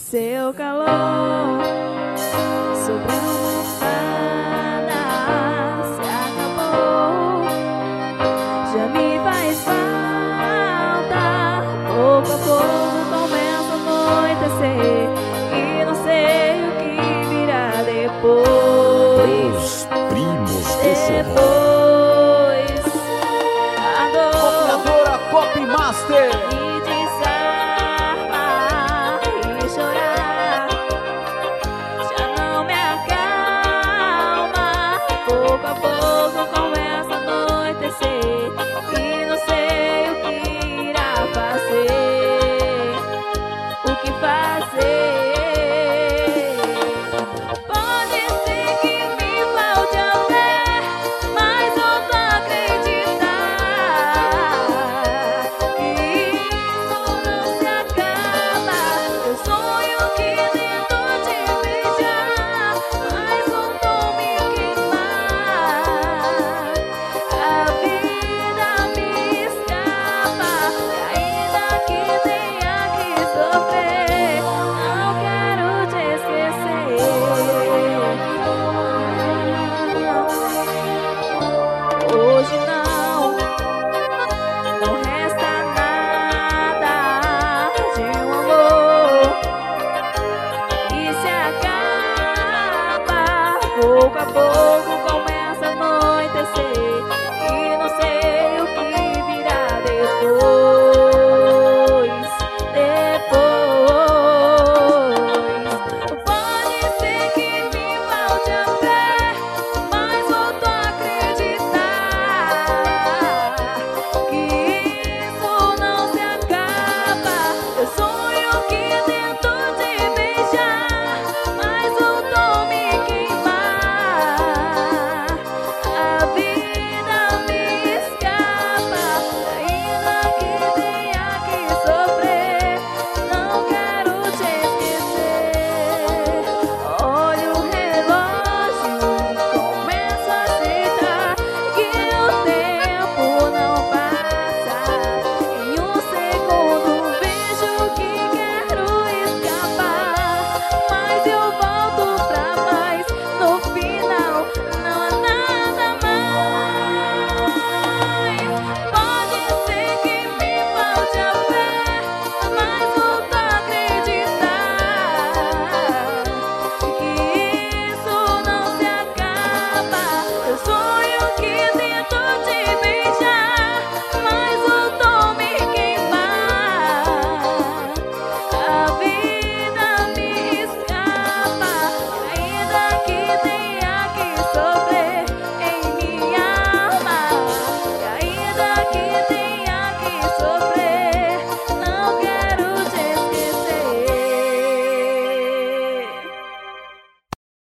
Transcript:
seu calor sobrando nada se acabou. Já me faz falta, pouco a pouco começa a anoitecer e não sei o que virá depois. Os primos do forró. Depois a dor Operadora Pop Master. me desarma e chorar já não me acalma. Pouco a pouco começa a anoitecer e não sei o que irá fazer. O que fazer?